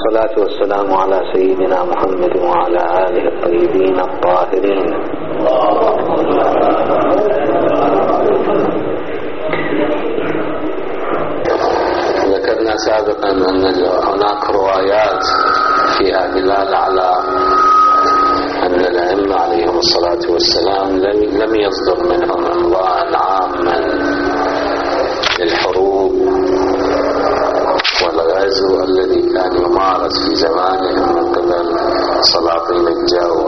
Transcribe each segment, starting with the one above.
والصلاة والسلام على سيدنا محمد وعلى آله الطيبين الطاهرين. ذكرنا سابقا أن هناك روايات فيها دلالة على أن الأئمة عليهم الصلاة والسلام لم يصدر منهم إمضاء عاما للحروب والغزو الذي كان يمارس في زمانهم من قبل سلاطين الجور،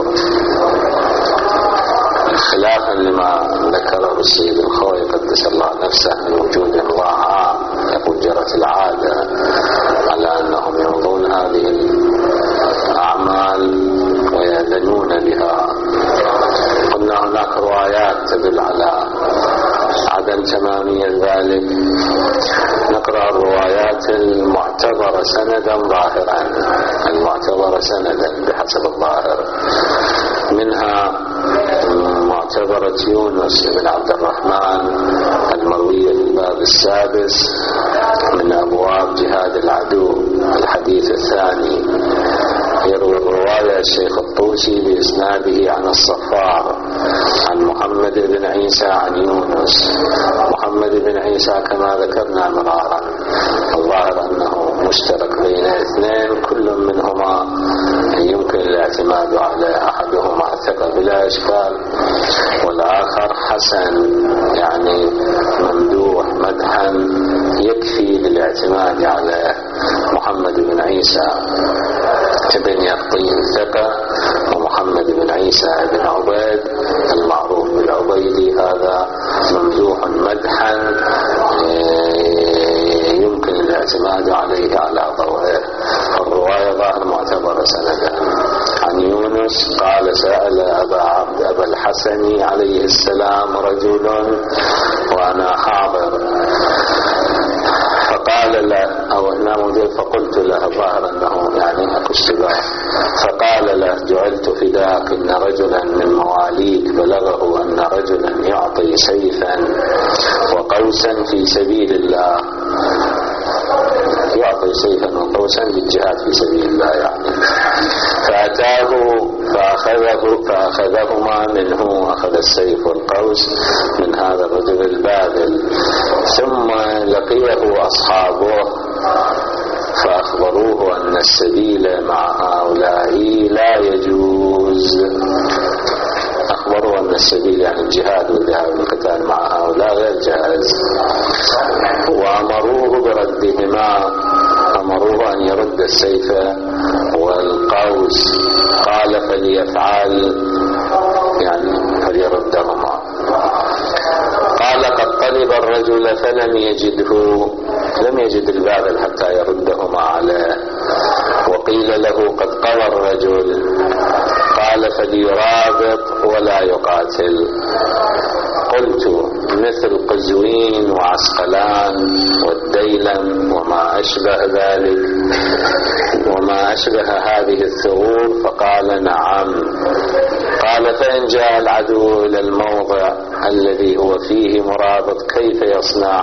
خلافا لما ذكره السيد الخوئي قدس الله نفسه من وجود إمضاء عام. يقول جرت العادة على أنهم يمضون هذه الأعمال ويدنون بها. قلنا هناك روايات تدل على عدم تمامية ذلك. نقرأ الروايات المعتبرة سندا ظاهرا، المعتبرة سندا بحسب الظاهر، منها معتبرة يونس بن عبد الرحمن المروية في الباب السادس من أبواب جهاد العدو، الحديث الثاني. يروي الرواية الشيخ الطوسي بإسناده عن الصفار عن محمد بن عيسى عن يونس. محمد بن عيسى كما ذكرنا مرارا الظاهر أنه مشترك بين اثنين، كل منهما يمكن الاعتماد عليه، أحدهما ثقة بلا إشكال والآخر حسن، يعني ممدوح مدحا يكفي للاعتماد عليه. محمد بن عيسى ابن يقطين ثقة، ومحمد بن عيسى بن عبيد المعروف بالعبيدي هذا ممدوح مدحا يمكن الاعتماد عليه على ضوئه. الرواية ظاهر معتبرة سندا. عن يونس قال سأل أبا الحسن عليه السلام رجل وأنا حاضر فقال له، أو أنه فقلت له، ظاهر أنه يعني أكو اشتباه، فقال له جعلت فداك إن رجلا من مواليك بلغه أن رجلا يعطي سيفا وقوسا في سبيل الله، يعطي سيفا وقوسا للجهاد في سبيل الله يعني، فأتاه فأخذهما منه، أخذ السيف والقوس من هذا الرجل الباذل. ثم لقيه أصحابه فأخبروه أن السبيل مع هؤلاء لا يجوز. أخبروه أن السبيل يعني الجهاد والذهاب للقتال مع هؤلاء غير جائز، وأمروه بردهما، أمروه أن يرد السيف والقوس. قال فليفعل يعني فليردهما. قال قد طلب الرجل فلم يجده، لم يجد الباذل حتى يردهما عليه. وقيل له قد قوى الرجل، قال فليرابط ولا يقاتل. قلت مثل قزوين وعسقلان والديلم وما أشبه ذلك وما أشبه هذه الثغور؟ فقال نعم. قال فإن جاء العدو إلى الموضع الذي هو فيه مرابط كيف يصنع؟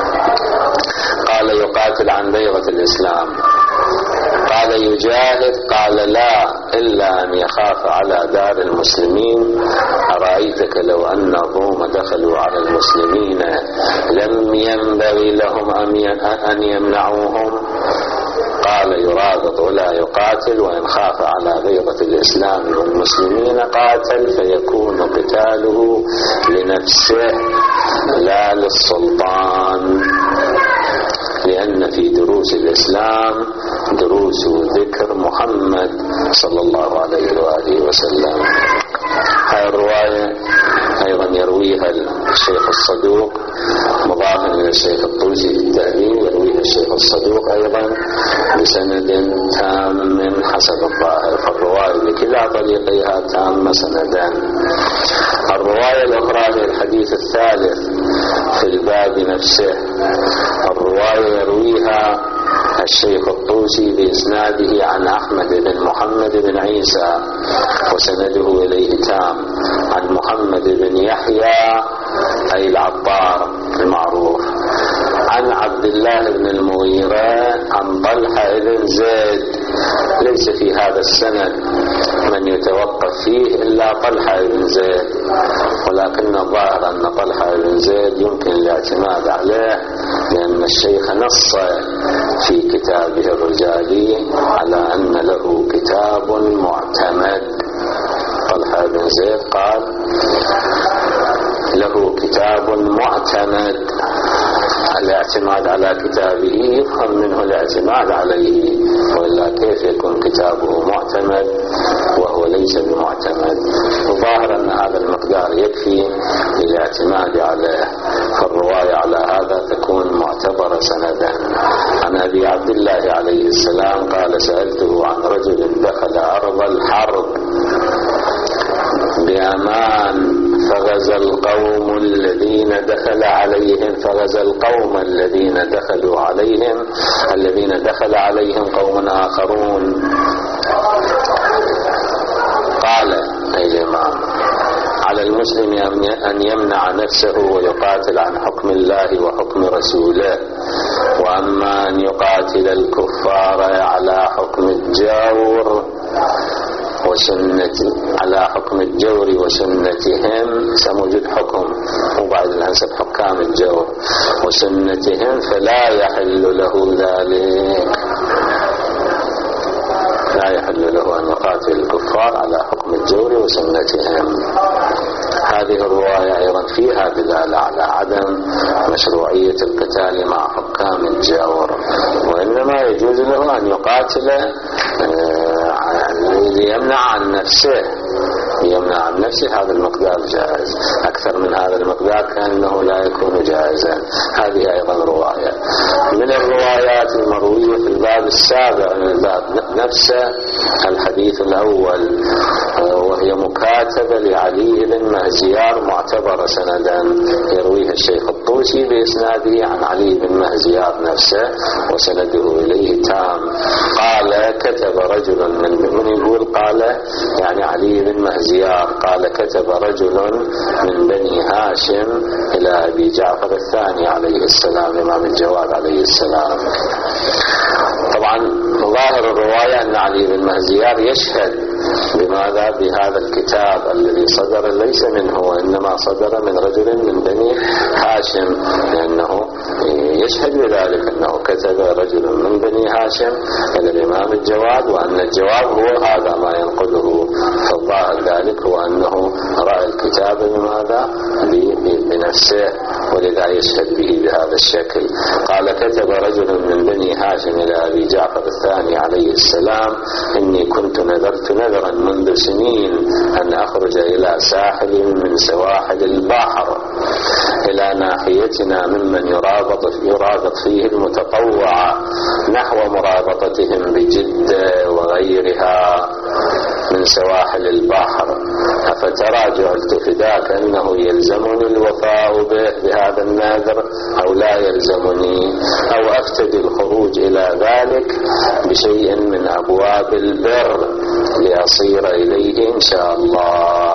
قال يقاتل عن بيضة الإسلام. قال يجاهد؟ قال لا، إلا أن يخاف على دار المسلمين. أرأيتك لو أن الروم دخلوا على المسلمين لم ينبغي لهم أن يمنعوهم؟ قال يرابط ولا يقاتل، وإن خاف على بيضة الإسلام والمسلمين قاتل، فيكون قتاله لنفسه لا للسلطان، لأن في دروس الإسلام دروس ذكر محمد صلى الله عليه وآله وسلم. هذه الرواية أيضا يرويها الشيخ الصدوق مضافا إلى الشيخ الطوسي في التأليف، يرويها الشيخ الصدوق أيضا بسند تام حسب الظاهر، فالرواية بكلا طريقها تام سندان. الرواية الأخرى هي الحديث الثالث في الباب نفسه. الرواية يرويها الشيخ الطوسي بإسناده عن أحمد بن محمد بن عيسى وسنده إليه تام، عن محمد بن يحيى أي العطار المعروف، عن عبد الله بن المغيرة عن طلحة بن زيد ليس في هذا السند من يتوقف فيه إلا طلحة بن زيد، ولكن الظاهر أن طلحة بن زيد يمكن الاعتماد عليه، لأن الشيخ نص في كتابه الرجالي على أن له كتاب معتمد. طلحة بن زيد قال له كتاب معتمد، الاعتماد على كتابه يفهم منه الاعتماد عليه، وإلا كيف يكون كتابه معتمد وهو ليس بمعتمد؟ الظاهر أن هذا المقدار يكفي للاعتماد عليه، فالرواية على هذا تكون معتبرة سندا. عن أبي عبد الله عليه السلام قال سألته عن رجل دخل أرض الحرب بأمان فغزا القوم الذين دخل عليهم الذين دخل عليهم قوم آخرون. قال أي الإمام: على المسلم أن يمنع نفسه ويقاتل عن حكم الله وحكم رسوله، وأما أن يقاتل الكفار على حكم الجور وسنتهم، سموجد حكم وبعد الهنسب حكام الجور وسنتهم، فلا يحل له ذلك، لا يحل له أن يقاتل الكفار على حكم الجور وسنتهم. هذه الرواية أيضا فيها دلالة على عدم مشروعية القتال مع حكام الجور، وإنما يجوز له أن يقاتل ليمنع عن نفسه، هذا المقدار جائز. أكثر من هذا المقدار كأنه لا يكون جائزا. هذه أيضا رواية من الروايات المروية في الباب السابع من الباب نفسه الحديث الأول، وهي مكاتبة لعلي بن مهزيار معتبرة سندا، يرويها الشيخ الطوسي بإسناده عن علي بن مهزيار نفسه وسنده إليه تام. قال كتب رجل من يقول قال يعني علي بن مهزيار قال كتب رجل من بني هاشم إلى أبي جعفر الثاني عليه السلام، إمام الجواد عليه السلام. طبعا ظاهر الرواية أن علي بن مهزيار يشهد بماذا؟ بهذا الكتاب الذي صدر ليس منه، وإنما صدر من رجل من بني هاشم، لأنه يشهد بذلك أنه كتب رجل من بني هاشم إلى الإمام الجواد، وأن الجواب هو هذا ما ينقله. فالظاهر ذلك هو أنه رأى الكتاب بماذا؟ بنفسه، ولذا يشهد به بهذا الشكل. قال كتب رجل من بني هاشم إلى أبي جعفر الثاني عليه السلام: إني كنت نذرت نذرا منذ سنين أن أخرج إلى ساحل من سواحل البحر إلى ناحيتنا ممن يرابط فيه المتطوع نحو مرابطتهم بجدة وغيرها من سواحل البحر، أفترى جعلت فداك أنه يلزمني الوفاء بهذا النذر أو لا يلزمني، أو أفتدي الخروج إلى ذلك بشيء من أبواب البر لأصير إليه إن شاء الله.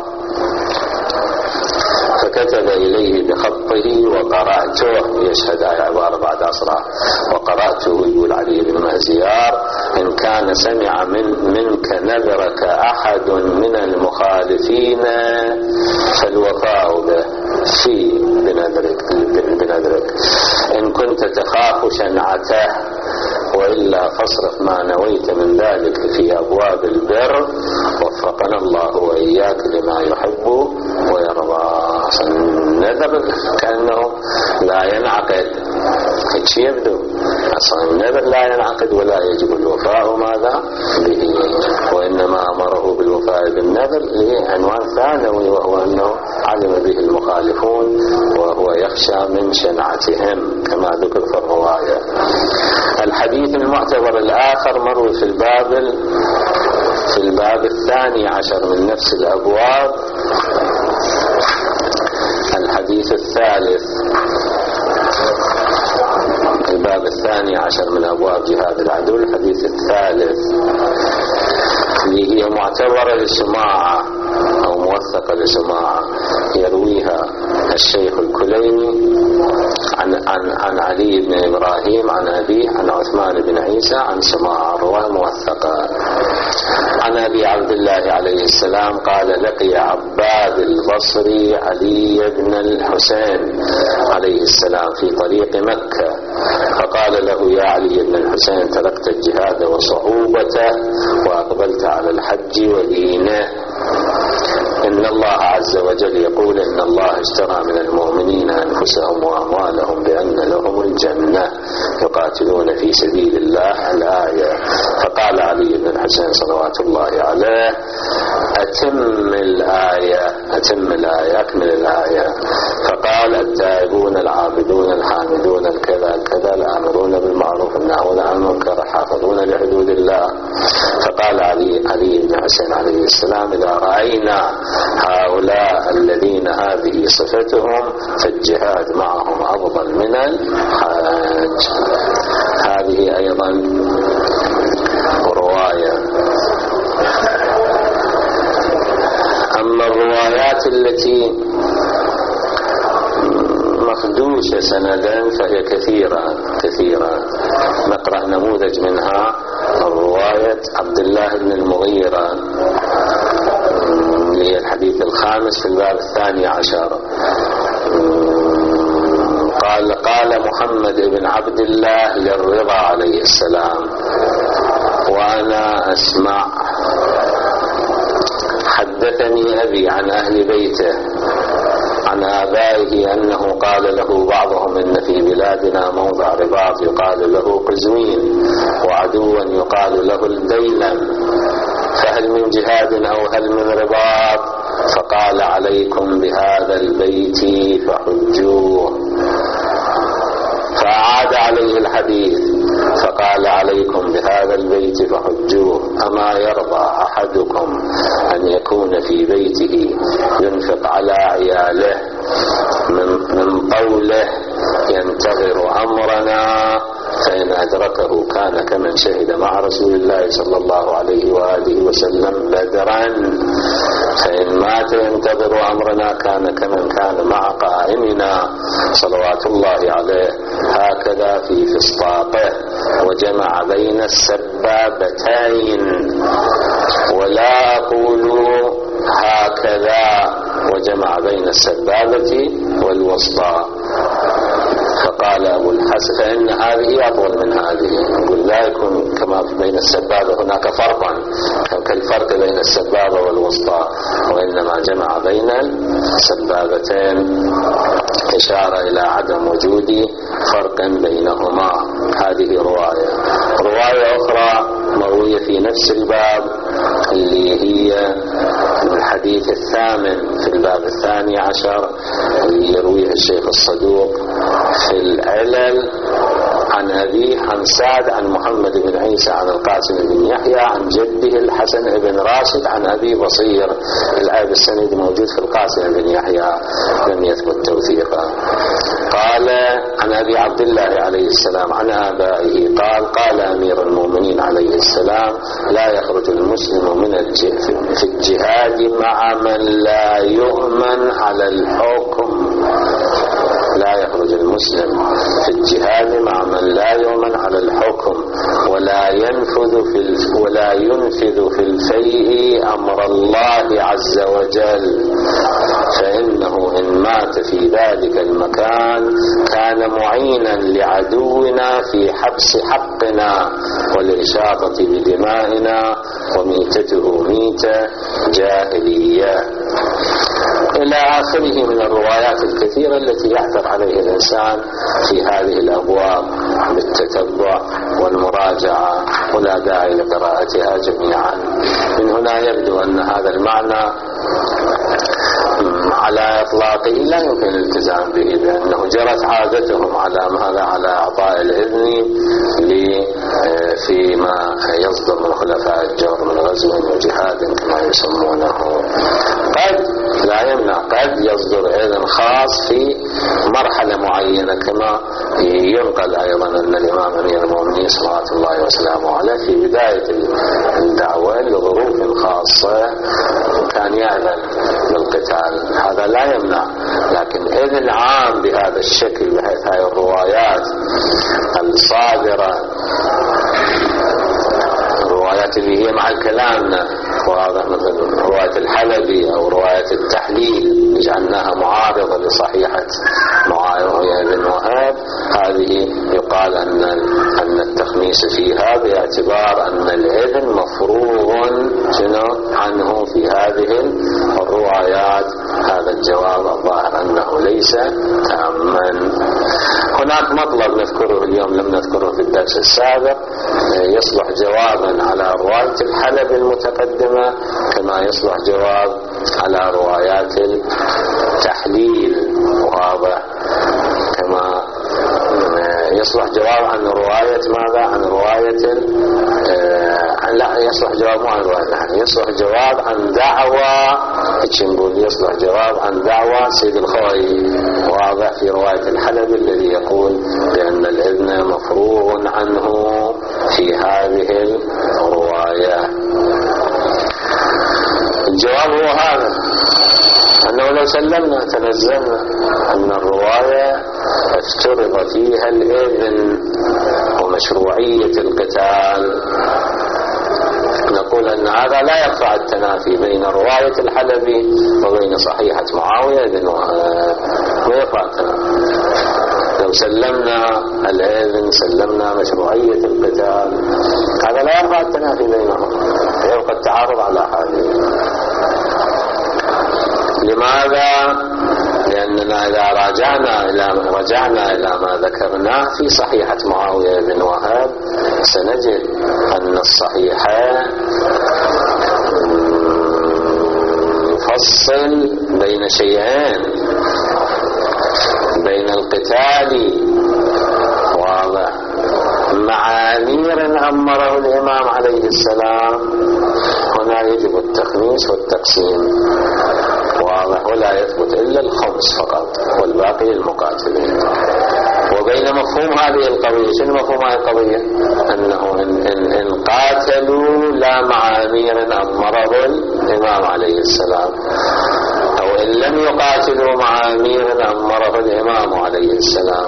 فكتب إليه بخطه وقرأته، يشهد عبارة بعد أسرع، وقرأته يقول علي بن مهزيار: إن كان سمع منك نذرك أحد من المخالفين فالوفاء به في بنذرك، إن كنت تخاف شنعته، وإلا فاصرف ما نويت من ذلك في أبواب البر، وفقنا الله وإياك لما يحب ويرضى. النذر كأنه لا ينعقد، هيك يبدو أصلا النذر لا ينعقد ولا يجب الوفاء ماذا به، وإنما أمره بالوفاء بالنذر لعنوان ثانوي، وهو أنه علم به المخالفون وهو يخشى من شنعتهم كما ذكر في الرواية. الحديث المعتبر الآخر مروي في الباب الثاني عشر من نفس الأبواب، الحديث الثالث، الباب الثاني عشر من أبواب جهاد العدو، الحديث الثالث، اللي هي معتبرة لسماعة أو موثقة لسماعة، يرويها الشيخ الكليني عن علي بن إبراهيم عن أبيه عن عثمان بن عيسى عن سماعة، رواه موثقة. أبي عبد الله عليه السلام قال لقي عباد البصري علي بن الحسين عليه السلام في طريق مكة، فقال له: يا علي بن الحسين، تركت الجهاد وصعوبته وأقبلت على الحج ودينه. إن الله عز وجل يقول: إن الله اشترى من المؤمنين أنفسهم وأموالهم بأن لهم الجنة يقاتلون في سبيل الله. الآية. فقال علي بن الحسين صلوات الله عليه: أكمل الآية. فقال: التائبون العابدون الحامدون الكذا الكذا الآمرون بالمعروف الناهون عن المنكر الحافظون لحدود الله. فقال علي بن الحسين عليه السلام: إذا رأينا هؤلاء الذين هذه صفتهم فالجهاد معهم أفضل من الحج. هذه أيضا رواية. أما الروايات التي مخدوشة سندا فهي كثيرة. نقرأ نموذج منها. رواية عبد الله بن المغيرة، هي الحديث الخامس في الباب 12. قال محمد بن عبد الله للرضا عليه السلام وأنا أسمع: حدثني أبي عن أهل بيته عن آبائه أنه قال له بعضهم: إن في بلادنا موضع رباط يقال له قزوين، وعدوا يقال له الديلم، فهل من جهاد أو هل من رباط؟ فقال: عليكم بهذا البيت فحجوه. فأعاد عليه الحديث فقال: عليكم بهذا البيت فحجوه. أما يرضى أحدكم أن يكون في بيته ينفق على عياله من طوله ينتظر أمرنا، فإن أدركه كان كمن شهد مع رسول الله صلى الله عليه وآله وسلم بدرا، فإن مات ينتظر أمرنا كان كمن كان مع قائمنا صلوات الله عليه. هكذا في فسطاطه. وجمع بين السبابتين، ولا أقول هكذا، وجمع بين السبابة والوسطى. فقال أبو الحسن: فإن هذه أطول من هذه. يقول: لا يكون كما بين السبابة، هناك فرقا كالفرق بين السبابة والوسطى، وإنما جمع بين السبابتين إشارة إلى عدم وجود فرق بينهما. هذه رواية أخرى مروية في نفس الباب، اللي هي الحديث الثامن في الباب 12، اللي يرويها الشيخ الصدوق في العلل عن أبيه عن سعد عن محمد بن عيسى عن القاسم بن يحيى عن جده الحسن بن راشد عن أبي بصير. العيب السند موجود في القاسم بن يحيى، لم يثبت توثيقا. قال عن أبي عبد الله عليه السلام عن آبائه قال أمير المؤمنين عليه السلام: لا يخرج المسلم في الجهاد مع من لا يؤمن على الحكم. لا يخرج المسلم في الجهاد مع من لا يؤمن على الحكم، ولا ينفذ في الفيء أمر الله عز وجل، فإنه إن مات في ذلك المكان كان معينا لعدونا في حبس حقنا والإشاطة بدمائنا، وميتته ميتة جاهلية، إلى آخره من الروايات الكثيرة التي يحثر عليه الإنسان في هذه الأبواب بالتتبع والمراجعة، ولا داعي لقراءتها جميعا. من هنا يبدو أن هذا المعنى على إطلاقه لا يمكن الالتزام به، لأنه جرت عادتهم على أعطاء الإذن فيما يصدر من خلفاء الجور من غزو وجهاد كما يسمونه. قد لا يمنع، قد يصدر إذن خاص في مرحلة معينة، كما ينقل أيضا أن الإمام أمير المؤمنين صلوات الله وسلامه عليه في بداية الدعوة لظروف خاصة كان يأذن بالقتال، هذا لا يمنع. لكن إذن عام بهذا الشكل بحيث هذه الروايات الصادرة الروايات اللي هي مع كلامنا، واضح مثل رواية الحلبي أو رواية التحليل جعلناها معارضة لصحيحة معاوية بن وهب، هذه يقال أن التخميس فيها باعتبار أن الإذن مفروغ عنه في هذه الروايات. هذا الجواب الظاهر أنه ليس تاما. هناك مطلب نذكره اليوم لم نذكره في الدرس السابق، يصلح جوابا على رواية الحلب المتقدمة كما يصلح جواب على روايات التحليل، واضح، كما يصلح جواب عن رواية ماذا؟ عن رواية لا يصلح جواب مو عن رواية، يصلح جواب عن دعوة يصلح جواب عن دعوة سيد الخوئي، واضح، في رواية الحلبي الذي يقول بأن الإذن مفروغ عنه في هذه الرواية. الجواب هو هذا، أنه لو سلمنا تنزلنا أن الرواية افترض فيها الإذن ومشروعية القتال، نقول أن هذا لا يرفع التنافي بين رواية الحلبي وبين صحيحة معاوية بن وهب، ما يرفع التنافي. لو سلمنا الإذن سلمنا مشروعية القتال، هذا لا يرفع التنافي بينهم، يبقى التعارض على حاله. لماذا؟ لأننا إذا رجعنا إلى ما ذكرناه في صحيحة معاوية بن وهب سنجد أن الصحيحة يفصل بين شيئين، بين القتال واضح مع أمير أمره الإمام عليه السلام، هنا يجب التخميس والتقسيم، واضح، ولا يثبت إلا الخمس فقط والباقي المقاتلين. وبين مفهوم هذه القضية، شنو مفهوم هذه القضية؟ أنه إن قاتلوا لا مع أمير أمره الإمام عليه السلام، أو إن لم يقاتلوا مع أمير أمره الإمام عليه السلام،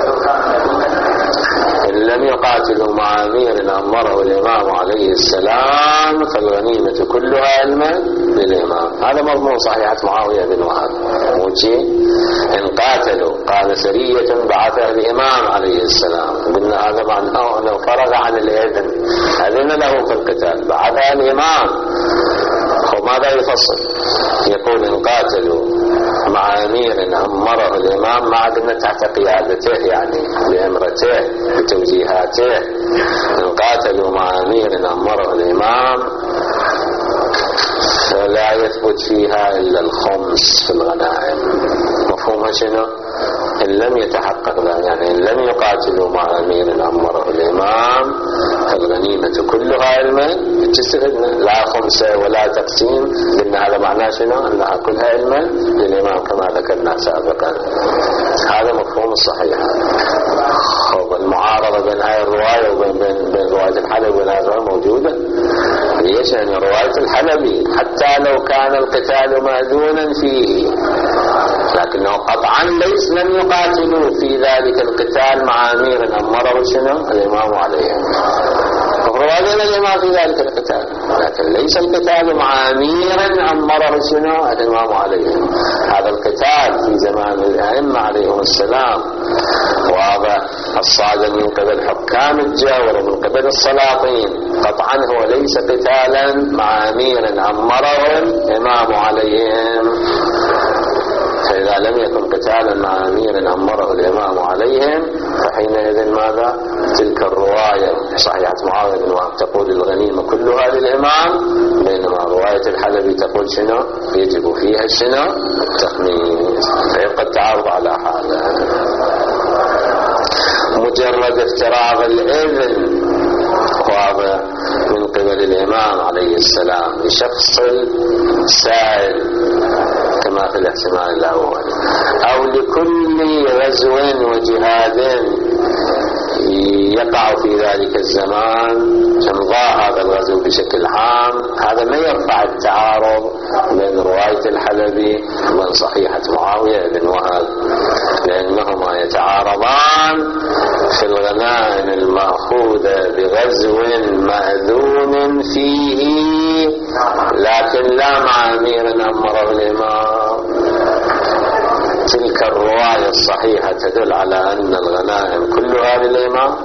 إن لم يقاتلوا مع أمير أمره الإمام عليه السلام فالغنيمة كلها علما للإمام. هذا مضمون صحيحة معاوية بن وهب، موجي إن قاتلوا قال سرية بعثها الإمام عليه السلام، قلنا هذا معناه أنه فرغ عن الإذن، أذن له في القتال، بعثها الإمام. وماذا يفصل؟ يقول إن قاتلوا مع أمير أمره الإمام، ما قلنا تحت قيادته يعني بأمرته بتوجيهاته، إن قاتلوا مع أمير أمره الإمام فلا يثبت فيها إلا الخمس في الغنائم. مفهومها شنو؟ إن لم يتحقق ذلك، يعني إن لم يقاتلوا مع أمير أمره الإمام فالغنيمة كلها علما، تستفدنا لا خمسة ولا تقسيم، لأن هذا معناه شنو؟ أنها كلها علما للإمام كما ذكرنا سابقا. هذا مفهوم الصحيح. المعارضة بين هاي الرواية وبين رواية الحلبي وبين هاي الرواية موجودة. ليش؟ يعني رواية الحلبي حتى لو كان القتال مأذونا فيه لكنه قطعا لم يقاتلوا في ذلك القتال مع أمير أمره شنو؟ الإمام عليه. رواية الإمام في ذلك القتال، لكن ليس القتال مع أمير أمره شنو؟ الإمام عليه. هذا القتال في زمان الأئمة عليهم السلام، واضح، الصادم من قبل حكام الجور ومن قبل السلاطين، قطعا هو ليس قتالا مع أمير أمره الإمام عليهم. فإذا لم يكن قتالا مع أمير أمره الإمام عليهم فحينئذ ماذا؟ تلك الرواية صحيحة معاوية بن وهب تقول الغنيمة كلها للإمام، بينما رواية الحلبي تقول شنو؟ يجب فيها شنو؟ التخميس. فيبقى التعارض على حاله. مجرد افتراض الإذن واضح من قبل الإمام عليه السلام لشخص سائل كما في الاحتمال الأول، أو لكل غزو وجهاد يقع في ذلك الزمان، انضاء هذا الغزو بشكل عام، هذا ما يرفع التعارض بين رواية الحلبي وبين صحيحة معاوية بن وهب، لأنهما يتعارضان في الغنائم المأخوذة بغزو مأذون فيه، لكن لا مع أمير أمره الإمام. تلك الرواية الصحيحة تدل على أن الغنائم كلها للإمام،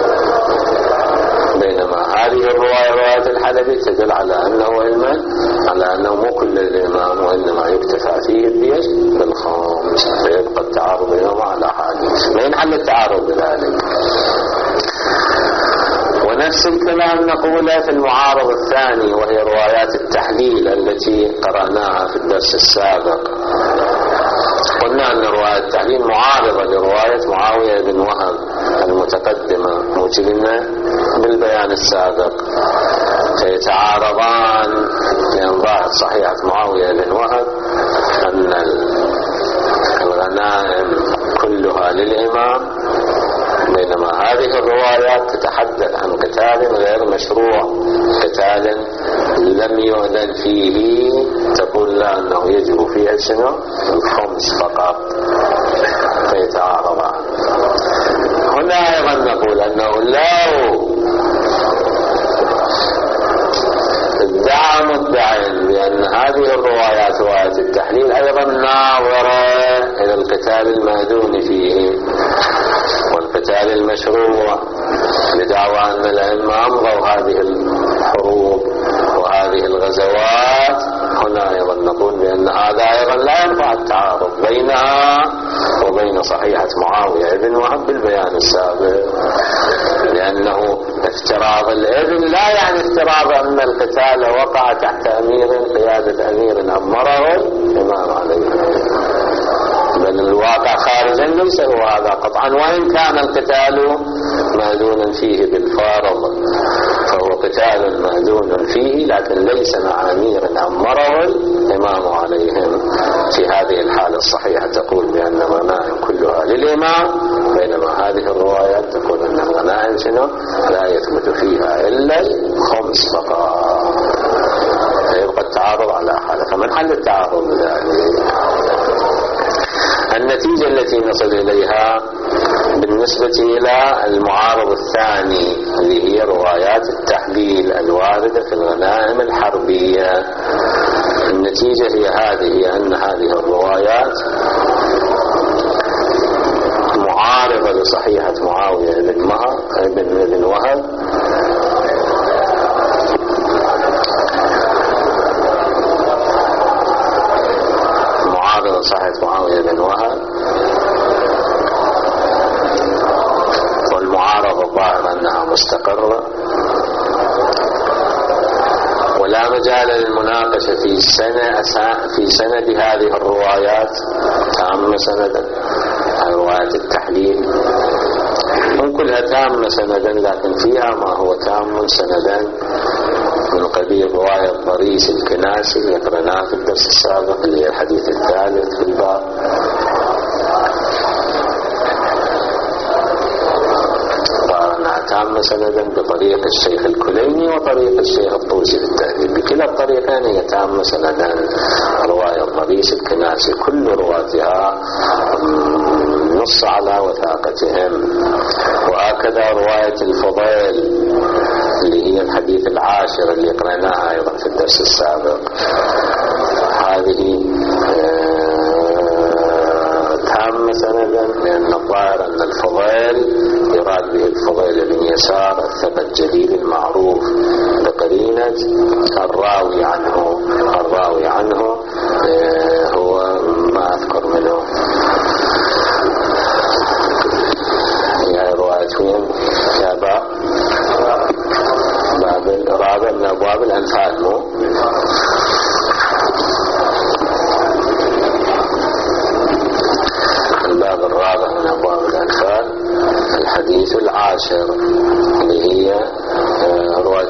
بينما هذه الرواية رواية الحلبي تدل على أنه علما على أنه مو كل الإمام، وإنما يكتفى فيه بيش بالخمس، فيبقى التعارض بينهما على حاله، ما ينحل التعارض بذلك. ونفس الكلام نقوله في المعارض الثاني، وهي روايات التحليل التي قرأناها في الدرس السابق. قلنا أن رواية التحليل معارضة لرواية معاوية بن وهب المتقدمة، موجودين بالبيان السابق، فيتعارضان، لأن ظاهر صحيحة معاوية بن وهب أن الغنائم كلها للإمام، بينما هذه الروايات تتحدث عن قتال غير مشروع، قتال لم يؤذن فيه، تقول لا أنه يجب فيها شنو؟ الخمس فقط، فيتعارضان. هنا أيضا نقول أنه لو ادعى مدعين بأن هذه الروايات رواية التحليل أيضا ناظرة إلى القتال المأذون فيه والقتال المشروع، لدعوى أن الأئمة أمضوا هذه الحروب وهذه الغزوات، هنا أيضا نقول بأن هذا أيضا لا ينفع التعارض بينها وبين صحيحة معاوية بن وهب بالبيان السابق، لأنه افتراض الإذن لا يعني افتراض أن القتال وقع تحت أمير، قيادة أمير أمره الإمام عليه، بل الواقع خارجا ليس هو هذا قطعا، وإن كان القتال مأذونا فيه بالفارض فهو قتال مأذون فيه، لكن ليس مع أمير أمره الإمام عليهم. في هذه الحالة الصحيحة تقول بأن الغنائم كلها للإمام، بينما هذه الروايات تقول أن الغنائم شنو؟ لا يثبت فيها إلا الخمس فقط، فيبقى التعارض على حالة. فمن حل التعارض بذلك؟ النتيجة التي نصل إليها بالنسبة إلى المعارض الثاني اللي هي روايات التحليل الواردة في الغنائم الحربية، النتيجة هي هذه، أن هذه الروايات معارضة لصحيحة معاوية بن وهب، معارضة صحيحة معاوية بن وهب، والمعارضة الظاهرة أنها مستقرة، ولا مجال للمناقشة في سند هذه الروايات تامة سندا، روايات التحليل هم كلها تامة سندا، لكن فيها ما هو تام سندا من قبيل رواية ضريس الكناسي اللي قرأناه في الدرس السابق، اللي هي الحديث الثالث في الباب، تام سندا بطريق الشيخ الكليني وطريق الشيخ الطوسي في التهذيب، بكلا الطريقين هي تام سندا رواية ضريس الكناسي، كل رواتها نص على وثاقتهم. وهكذا رواية الفضيل اللي هي الحديث العاشر اللي قرأناها أيضا في الدرس السابق، هذه تام سندا، لأن الظاهر أن الفضيل يراد به الفضيل بن يسار الثقة الجليل المعروف بقرينة الراوي عنه هو ما أذكر منه، هي رواية وين؟ يا باب الرابع من أبواب الأنفال، مو الباب الرابع من أبواب الأنفال، الحديث العاشر اللي هي رواية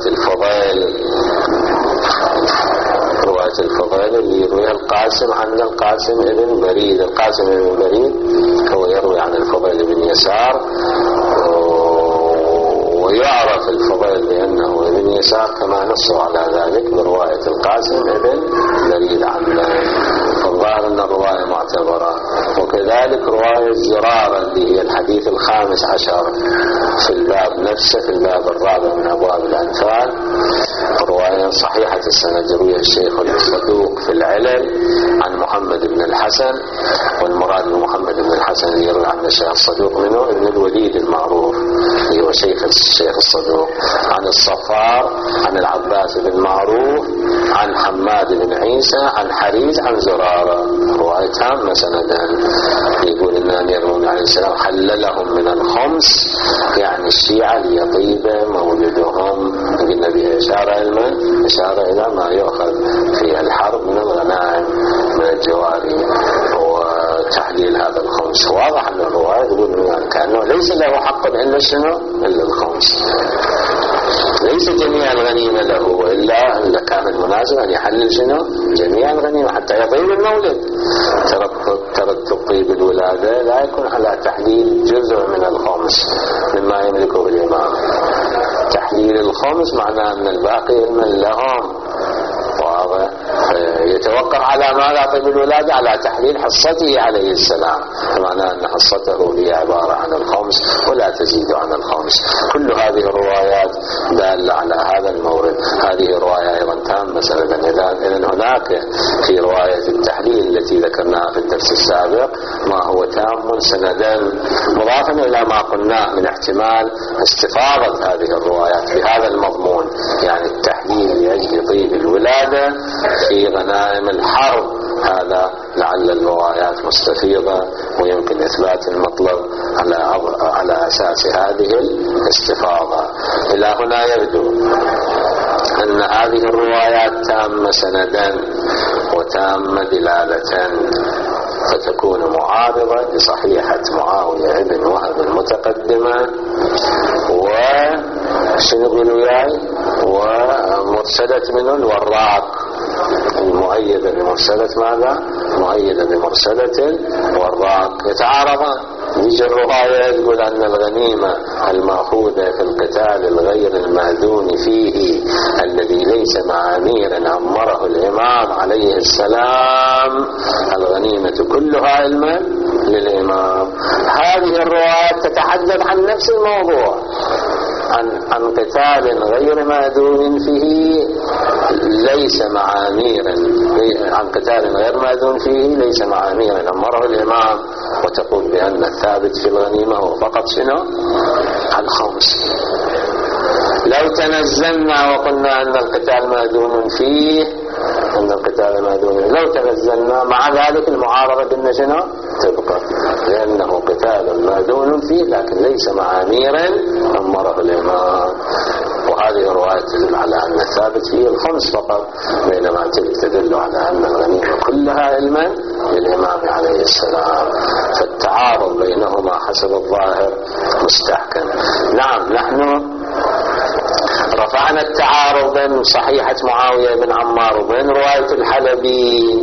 الفضيل اللي يرويها القاسم عن القاسم ابن بريد. القاسم ابن بريد هو يروي عن الفضيل بن يسار، ويعرف الفضيل بأنه ابن يسار كما نصوا على ذلك برواية القاسم ابن بريد عنه. رواية زرارة اللي هي الحديث 15 في الباب نفسه، في الباب الرابع من أبواب الأنفال، رواية صحيحة السند يرويها الشيخ الصدوق في العلل عن محمد بن الحسن، والمراد بمحمد بن الحسن اللي يروي عن الشيخ الصدوق منه ابن الوليد المعروف اللي هو شيخ الشيخ الصدوق، عن الصفار عن العباس بن معروف عن حماد بن عيسى عن حريز عن زرارة، رواية تامة سندا. يقول إن الأمير المؤمنين عليه السلام حللهم من الخمس، يعني الشيعة ليطيب مولدهم. قلنا به إشارة إلى ما يؤخذ في الحرب من الغنائم من الجواري وتحليل هذا الخمس. واضح أن الرواية تقول يعني كأنه ليس له حق إلا شنو؟ إلا الخمس، ليس جميع الغنيمة له، وإلا كان المناسب أن يحلل شنو؟ جميع الغنيمة حتى يطيب المولد. ترى تطيب الولادة لا يكون على تحليل جزء من الخمس مما يملكه الإمام. تحليل الخمس معناه أن الباقي من لهم، يتوقف على ماذا طيب الولادة؟ على تحليل حصته عليه السلام، معناه أن حصته هي عبارة عن الخمس ولا تزيد عن الخمس. كل هذه الروايات دالة على هذا المورد. هذه الرواية أيضا تامة سندا. إذن هناك في رواية التحليل التي ذكرناها في الدرس السابق ما هو تام سندا، مضافا إلى ما قلناه من احتمال استفاضة هذه الروايات بهذا المضمون، يعني التحليل لأجل طيب الولادة في غنائم الحرب. هذا لعل الروايات مستفيضة ويمكن إثبات المطلب على أساس هذه الاستفاضة. إلى هنا يبدو أن هذه الروايات تامة سندا وتامة دلالة، فتكون معارضة لصحيحة معاوية بن وهب المتقدمة وشنو يقولوا وياي ومرسلة منه الوراق المؤيدة بمرسلة ماذا؟ مؤيدة بمرسلة الوراق، يتعارضان. يجي الرواية تقول أن الغنيمة المأخوذة في القتال الغير المأذون فيه الذي ليس مع أمير أمره الإمام عليه السلام، الغنيمة كلها علما للإمام. هذه الروايات تتحدث عن نفس الموضوع، عن قتال غير مأذون فيه ليس مع أمير، عن قتال غير مأذون فيه ليس مع أمير أمره الإمام، وتقول بأن الثابت في الغنيمة هو فقط شنو؟ الخمس. لو تنزلنا وقلنا أن القتال مأذون فيه، أن القتال مأذون، لو تنزلنا مع ذلك المعارضة بأن شنو؟ تبقى، لأنه قتال مأذون فيه لكن ليس مع أمير أمره الإمام. وهذه الرواية تدل على أن الثابت فيه الخمس فقط، بينما تلك تدل على أن الغنيمة كلها علما للإمام عليه السلام. فالتعارض بينهما حسب الظاهر مستحكم. نعم، نحن رفعنا التعارض بين صحيحة معاوية بن عمار وبين رواية الحلبي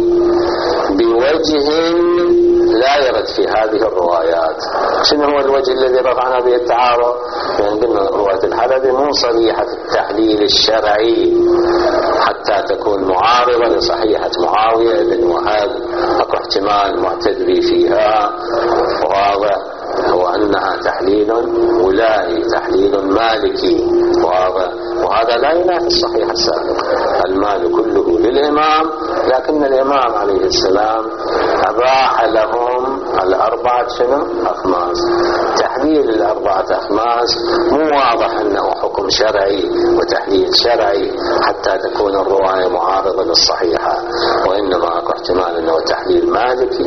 بوجه لا يرد في هذه الروايات. شنو هو الوجه الذي رفعنا به التعارض؟ يعني قلنا رواية الحلبي مو صريحة التحليل الشرعي حتى تكون معارضة لصحيحة معاوية بن وهب، اكو احتمال معتد فيها واضح، هو أنها تحليل ولائي تحليل مالكي واضح، وهذا لا ينافي الصحيح السابق. المال كله للإمام، لكن الإمام عليه السلام أباح لهم الأربعة شنو؟ أخماس. تحليل الأربعة أخماس مو واضح أنه حكم شرعي وتحليل شرعي حتى تكون الرواية معارضة للصحيحة، وإنما أكو احتمال أنه تحليل مالكي،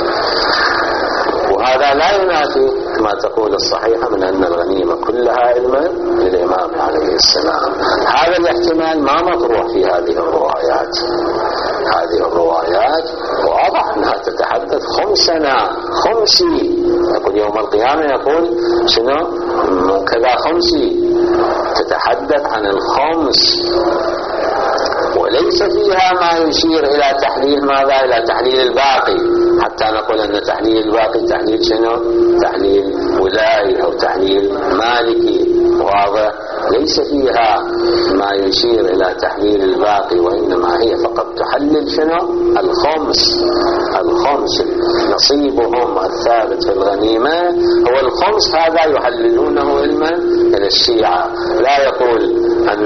وهذا لا ينافي ما تقول الصحيحة من أن الغنيمة كلها علما للإمام عليه السلام. هذا الاحتمال ما مطروح في هذه الروايات. هذه الروايات واضح أنها تتحدث خمسنا خمسي، يقول يوم القيامة يقول شنو كذا خمسي، تتحدث عن الخمس، وليس فيها ما يشير إلى تحليل ماذا؟ إلى تحليل الباقي، حتى نقول أن تحليل الباقي تحليل شنو؟ تحليل ولائي أو تحليل مالكي واضح. ليس فيها ما يشير إلى تحليل الباقي، وإنما هي فقط تحلل شنو؟ الخمس نصيبهم الثابت في الغنيمة هو الخمس. هذا يحللونه علما إلى الشيعة، لا يقول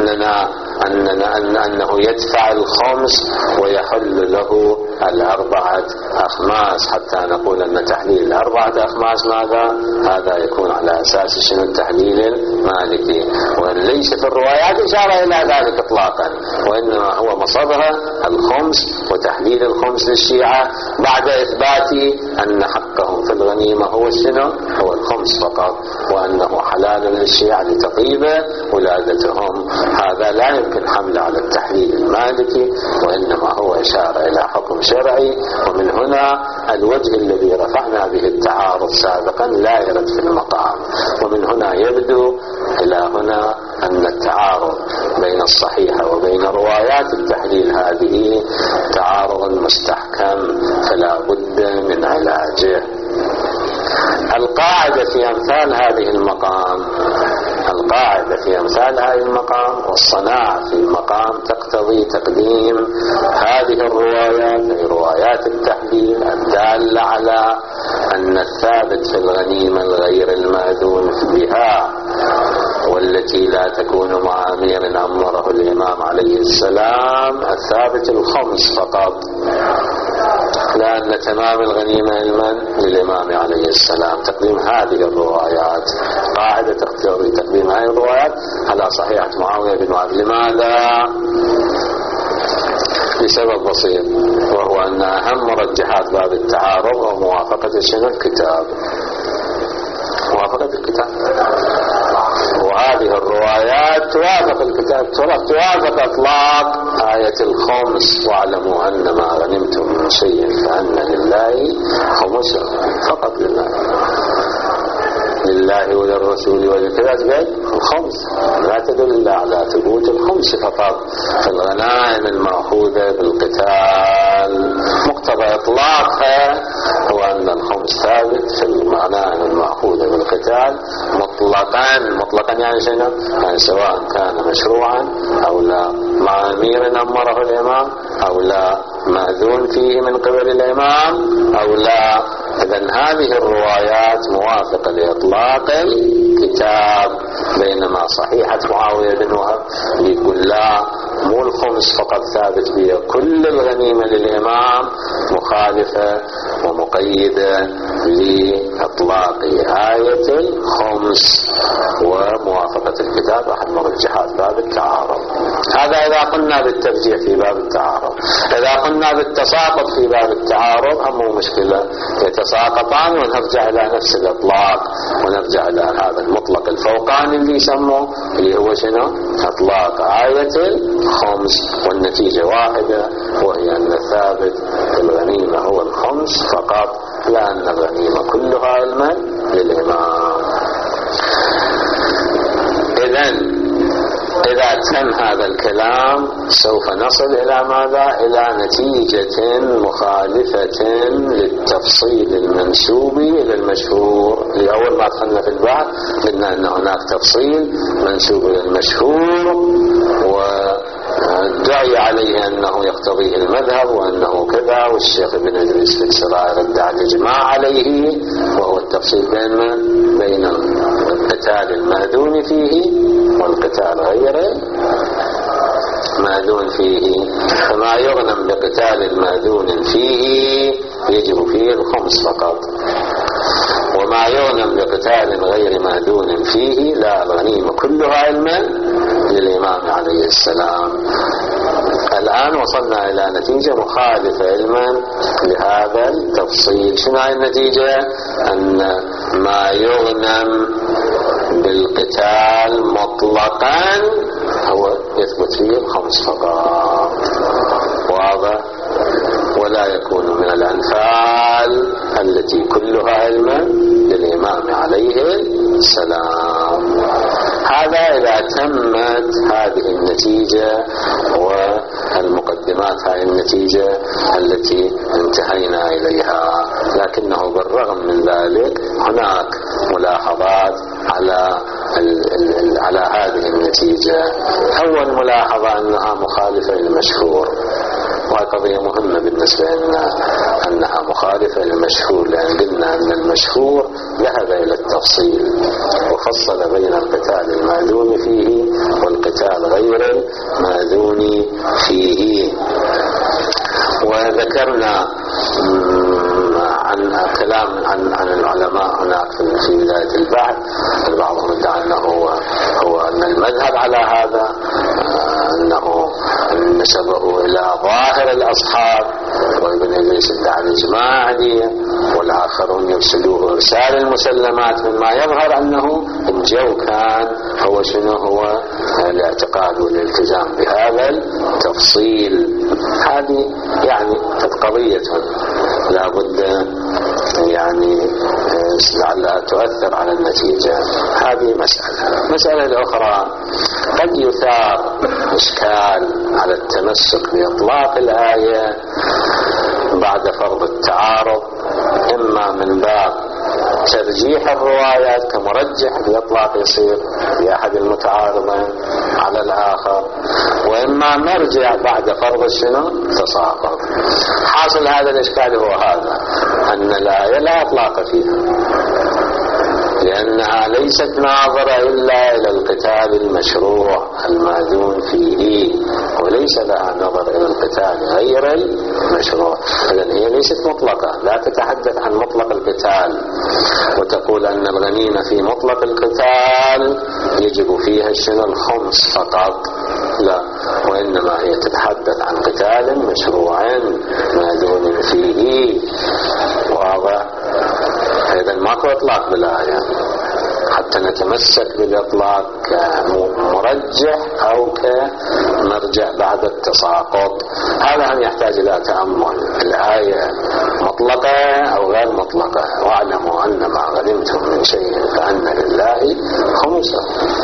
أنه يدفع الخمس ويحل له 4 أخماس حتى نقول أن تحليل 4 أخماس ماذا؟ هذا يكون على أساس شنو؟ التحليل المالكي، وليس في الروايات إشارة إلى ذلك إطلاقا، وإنما هو مصدرها الخمس وتحليل الخمس للشيعة بعد إثبات أن حقهم في الغنيمة هو شنو؟ هو الخمس فقط، وأنه حلال للشيعة لتطيب ولادتهم. هذا لا يمكن حمله على التحليل المالكي، وإنما هو إشارة إلى حكم شرعي. ومن هنا الوجه الذي رفعنا به التعارض سابقا لا يرد في المقام، ومن هنا يبدو إلى هنا أن التعارض بين الصحيحة وبين روايات التحليل هذه تعارض مستحكم فلا بد من علاجه. القاعدة في أمثال هذه المقام والصناعة في المقام تقتضي تقديم هذه الروايات، أي روايات التحليل الدالة على أن الثابت في الغنيمة الغير المأذون بها، والتي لا تكون مع أمير أمره الإمام عليه السلام، الثابت الخمس فقط، لأن تمام الغنيمة علما للإمام عليه السلام. تقديم هذه الروايات قاعدة تقتضي تقديم هذه الروايات على صحيحة معاوية بن معاذ. لماذا؟ لسبب بسيط، وهو أن أهم مرجحات باب التعارض وموافقة شنو؟ الكتاب، موافقة الكتاب، وهذه الروايات توافق الكتاب، توافق إطلاق آية الخمس: واعلموا أن ما غنمتم من شيء فأن لله خمسه، فقط لله وللرسول وللكذا الخمس، لا تدل على ثبوت الخمس فقط في الغنائم المأخوذة بالقتال. مقتضى إطلاقها هو أن الخمس ثابت في الغنائم المأخوذة بالقتال مطلقا يعني شنو؟ يعني سواء كان مشروعا أو لا، مع أمير أمره الإمام أو لا، مأذون فيه من قبل الإمام أو لا. إذن هذه الروايات موافقة لإطلاق الكتاب، بينما صحيحة معاوية بن وهب يقول لا، مو الخمس فقط ثابت به، كل الغنيمة للإمام، مخالفة ومقيدة لإطلاق آية الخمس وموافقة الكتاب أحد مرجحات باب التعارض. هذا إذا قلنا بالترجيح في باب التعارض. إذا قلنا بالتساقط في باب التعارض هم مشكلة، يتساقطان ونرجع إلى نفس الإطلاق، ونرجع إلى هذا المطلق الفوقاني اللي يسموه اللي هو شنو؟ إطلاق آية الخمس، والنتيجة واحدة، وهي أن الثابت في الغنيمة هو الخمس فقط، لأن الغنيمة كلها علما للإمام. إذا تم هذا الكلام سوف نصل إلى ماذا؟ إلى نتيجة مخالفة للتفصيل المنسوب إلى المشهور. لأول ما دخلنا في البحث قلنا أن هناك تفصيل منسوب إلى المشهور ودعي عليه أنه يقتضيه المذهب وأنه كذا، والشيخ ابن إدريس في السرائر ادعى الإجماع عليه، وهو التفصيل بين القتال المأذون فيه والقتال غير مأذون فيه. فما يغنم بقتال المأذون فيه يجب فيه الخمس فقط، وما يغنم بقتال غير مأذون فيه لا، الغنيمة كلها علما للإمام عليه السلام. الآن وصلنا إلى نتيجة مخالفة علما لهذا التفصيل. شنو هي النتيجة؟ أن ما يغنم بالقتال مطلقا هو يثبت فيه الخمس فقط، واضح؟ ولا يكون من الأنفال التي كلها علما للإمام عليه السلام. هذا إذا تمت هذه النتيجة والمقدمات هذه النتيجة التي انتهينا إليها. لكنه بالرغم من ذلك هناك ملاحظات على هذه النتيجة. أول ملاحظة أنها مخالفة للمشهور، وهي قضية مهمة بالنسبة لنا أنها مخالفة للمشهور، لأن قلنا أن المشهور ذهب إلى التفصيل وفصل بين القتال المأذون فيه والقتال غير المأذون فيه. وذكرنا عن كلام عن العلماء هناك في بداية البحث، بعضهم ادعى أنه هو أن المذهب على هذا، أنه نسبه إلى ظاهر الأصحاب، وابن إدريس ادعى الإجماع دي، والآخرون يرسلوه إرسال المسلمات، مما يظهر أنه الجو كان هو شنو هو الاعتقاد والالتزام بهذا التفصيل. هذه يعني قضية لا بد يعني لعلها تؤثر على النتيجة. هذه مسألة الأخرى، قد يثار إشكال على التمسك بإطلاق الآية بعد فرض التعارض، إما من باب ترجيح الروايات كمرجح بإطلاق يصير بأحد المتعارضين على الآخر، وإما مرجع بعد فرض الشنو تساقط. حاصل هذا الإشكال هو هذا، أن الآية لا إطلاق فيها، لأنها ليست ناظرة إلا إلى القتال المشروع المأذون فيه، وليس لها نظر إلى القتال غير المشروع. إذن هي ليست مطلقة، لا تتحدث عن مطلق القتال وتقول أن الغنيمة في مطلق القتال يجب فيها شنو الخمس فقط، لا، وإنما هي تتحدث عن قتال مشروع مأذون فيه. واضح؟ إذن ماكو إطلاق بالآية حتى نتمسك بالإطلاق كمرجح أو كمرجع بعد التساقط. هذا هم يحتاج إلى تأمل. الآية مطلقة أو غير مطلقة؟ واعلموا أن ما غنمتم من شيء فأن لله خمسه.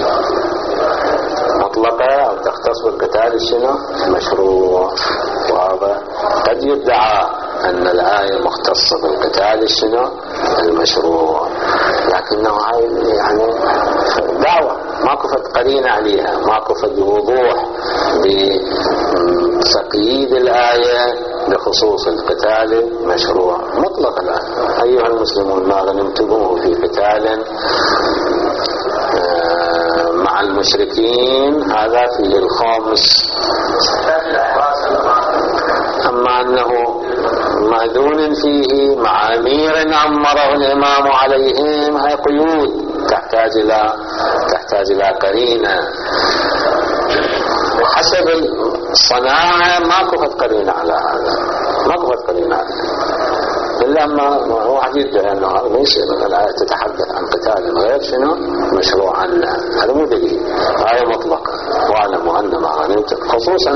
مطلقة أو تختص بالقتال شنو المشروع. واضح؟ قد يدعى أن الآية مختصة بالقتال شنو المشروع، لكنه يعني دعوة ماكو فد قرينة عليها، ماكو فد وضوح بتقييد الآية بخصوص القتال المشروع. مطلق الآية أيها المسلمون ما غنمتموه في قتال مع المشركين هذا فيه الخامس. أما أنه مأذون فيه مع أمير أمره الإمام عليهم، هي قيود تحتاج إلى قرينة، وحسب الصناعة ماكو فد قرينة على هذا، ماكو فد قرينة على هذا. إلا ما واحد يدعي أنه هذا ليس الآية تتحدث عن قتال غير شنو مشروع عنه، هذا مو دليل. آية مطلقة واعلموا أن ما غنمتم، خصوصا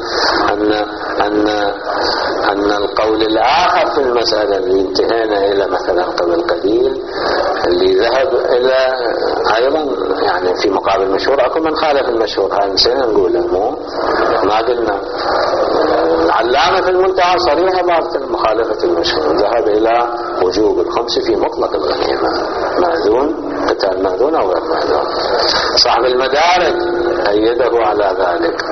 أن القول الآخر في المسألة اللي انتهينا إلى مثلا قبل قليل اللي ذهب إلى أيضا يعني في مقابل المشهور، أكو من خالف المشهور، هاي نسينا نقوله، مو ما قلنا. العلامة في المنتهى صريحة بارت مخالفة المشهور، ذهب إلى وجوب الخمس في مطلق الغنيمة، مأذون قتال مأذون أو غير مأذون. صاحب المدارك أيده على ذلك.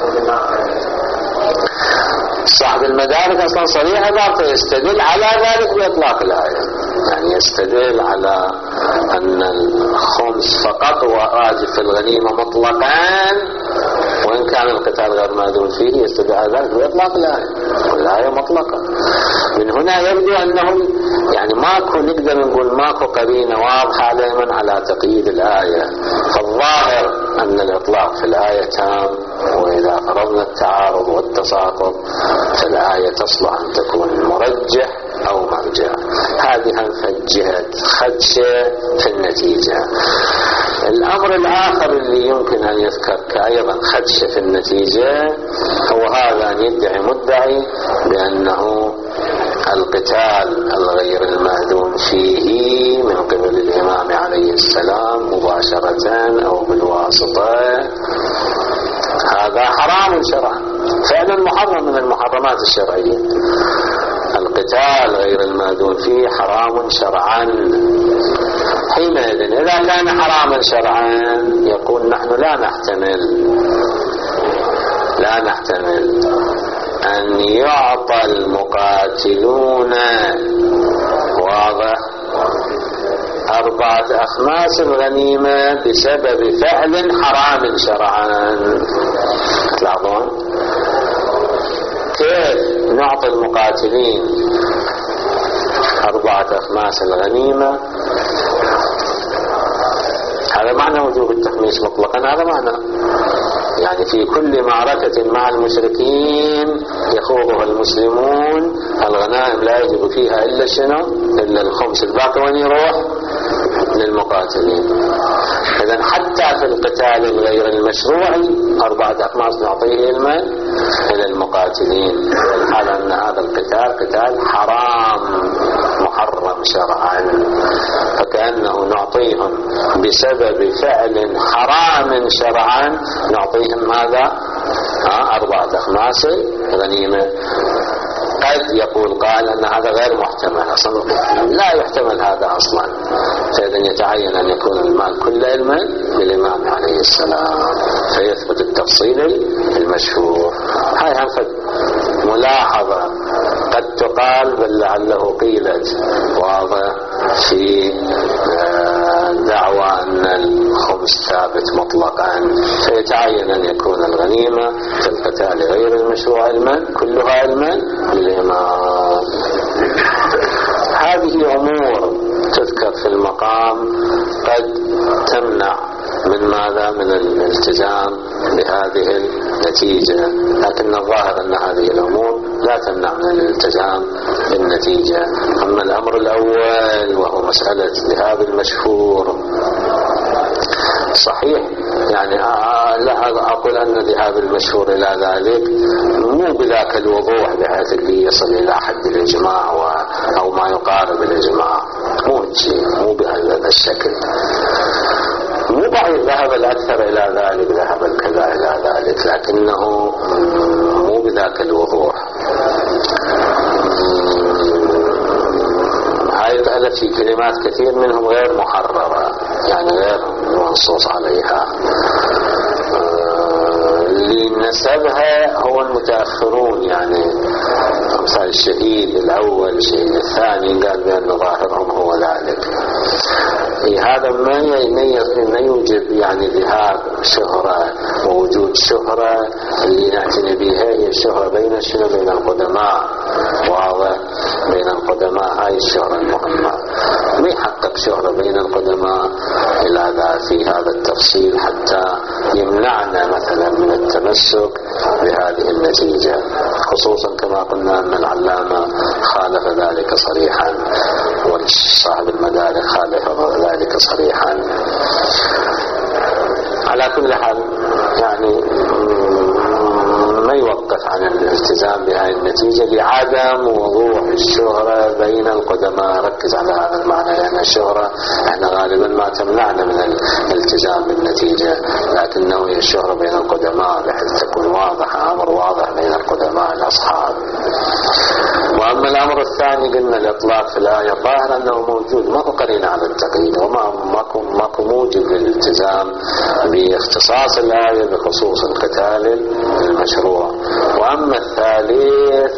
صاحب المدارك أصلا صريحة بارت يستدل على ذلك بإطلاق الآية، يعني يستدل على أن الخمس فقط واجب في الغنيمة مطلقا، وإن كان القتال غير مأذون فيه يستدل على ذلك بإطلاق الآية، والآية مطلقة. من هنا يبدو أنه يعني ماكو، نقدر نقول ماكو قرينة واضحة عليهم على تقييد الآية. فالظاهر أن الإطلاق في الآية تام، وإذا فرضنا التعارض والتساقط فالآية تصلح أن تكون مرجح أو مرجع. هذه هم فجهت خدشة في النتيجة. الأمر الآخر اللي يمكن أن يذكر كأيضا خدشة في النتيجة هو هذا، أن يدعي مدعي بأنه القتال الغير المأذون فيه من قبل الإمام عليه السلام مباشرة أو بالواسطة هذا حرام شرعا، فعلا محرم من المحرمات الشرعية. القتال غير المأذون فيه حرام شرعا. حينئذ إذا كان حراما شرعا يقول نحن لا نحتمل أن يعطى المقاتلون واضح 4 أخماس الغنيمة بسبب فعل حرام شرعا. تلاحظون كيف نعطي المقاتلين 4 أخماس الغنيمة؟ هذا معنى وجوب التخميس مطلقا، هذا معنى يعني في كل معركة مع المشركين يخوضها المسلمون الغنائم لا يجب فيها إلا شنو؟ إلا الخمس، الباقي وين يروح؟ للمقاتلين. إذن حتى في القتال الغير المشروعي 4 أخماس نعطيه إلى المقاتلين، الحال أن هذا القتال قتال حرام محرم شرعا، فكأنه نعطيهم بسبب فعل حرام شرعا نعطيهم ماذا؟ 4 أخماس غنيمة. قد يقول قال أن هذا غير محتمل، أصلا لا يحتمل هذا أصلا، فإذن يتعين أن يكون المال كله علما للإمام عليه السلام فيثبت التفصيل المشهور. هاي هم ملاحظة قد تقال بل لعله قيلت واضح في دعوى أن الخمس ثابت مطلقا، فيتعين أن يكون الغنيمة في القتال غير المشروع علما كلها علما للإمام. هذه أمور تذكر في المقام قد تمنع من ماذا؟ من الالتزام بهذه النتيجة، لكن الظاهر أن هذه الأمور لا تمنع من الالتزام بالنتيجة. أما الأمر الأول وهو مسألة ذهاب المشهور صحيح، يعني لا أقول أن ذهاب المشهور إلى ذلك مو بذاك الوضوح بحيث اللي يصل إلى حد الإجماع أو ما يقارب الإجماع، مو بهذا الشكل، مو بعيد ذهب الأكثر إلى ذلك، ذهب الكذا إلى ذلك، لكنه مو بذاك الوضوح. هاي الآلة في كلمات كثير منهم غير محررة، يعني غير منصوص عليها، اللي نسبها هو المتأخرون، يعني مثال الشهيد الأول الشهيد الثاني قال بأن ظاهرهم هو ذلك. هذا ما يوجب يعني ذهاب شهرة ووجود شهرة اللي نعتني بها هي الشهرة بين القدماء، واضح بين القدماء، هاي الشهرة المهمة. ما يحقق شهرة بين القدماء إلى في هذا التفصيل حتى يمنعنا مثلا من التمسك بهذه النتيجة، خصوصا كما قلنا أن العلامة خالف ذلك صريحا وصاحب المدارك خالف ذلك صريحا. على كل حال يعني ما يوقف عن الالتزام بهذه النتيجة لعدم وضوح الشهرة بين القدماء. ركز على هذا المعنى، لأن الشهرة احنا غالبا ما تمنعنا من الالتزام بالنتيجة، لكنه هي الشهرة بين القدماء بحيث تكون واضحة، أمر واضح بين القدماء الأصحاب. وأما الأمر الثاني قلنا الإطلاق في الآية ظاهر أنه موجود، ما هو قرينة على التقييد، وماكو موجب للالتزام باختصاص الآية بخصوص القتال المشروع. وأما الثالث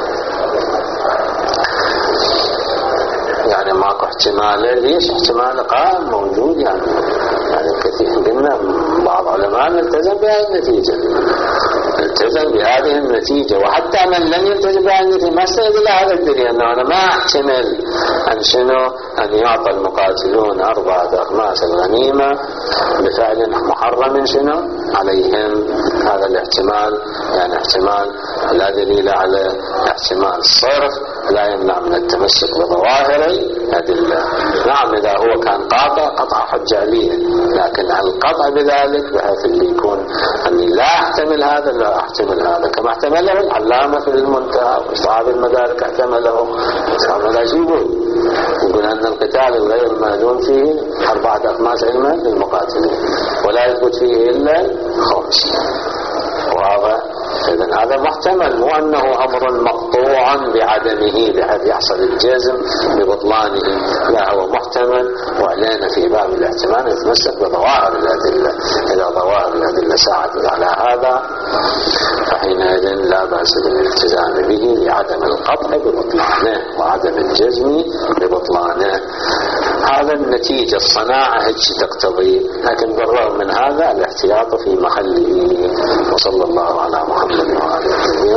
يعني ماكو احتمال، ليش احتمال قائم موجود، يعني كثير قلنا بعض علماء التزم بهذه النتيجة، التزم بهذه النتيجة، وحتى من لم يلتزم بهذه النتيجة ما استند إلى هذا الدليل أنه أنا ما أحتمل أن يعطى المقاتلون 4 أخماس الغنيمة بفعل محرم عليهم. هذا الاحتمال يعني احتمال لا دليل على احتمال صرف، لا يمنع من التمسك بظواهر الأدلة. نعم إذا هو كان قطع حجة عليه، لكن القطع بذلك بحيث اللي يكون أني لا أحتمل هذا لا أحتمل هذا، كما احتمله العلامة في المنتهى وصحاب المدارك احتمله. لا يقول أن القتال الغير المأذون فيه 4 أخماس علما للمقاتلين ولا يثبت فيه إلا 5، واضح. إذن هذا محتمل، مو أنه أمر مقطوع بعدمه بحيث يحصل الجزم ببطلانه، لا هو محتمل. وعلينا في باب الاحتمال نتمسك بظواهر الأدلة، إذا ظواهر الأدلة ساعدت على هذا فحينئذ لا بأس بالالتزام به لعدم القطع ببطلانه وعدم الجزم ببطلانه. هذا النتيجة الصناعة هيك تقتضي، لكن بالرغم من هذا الاحتياط في محله. وصلى الله على محمد وآله.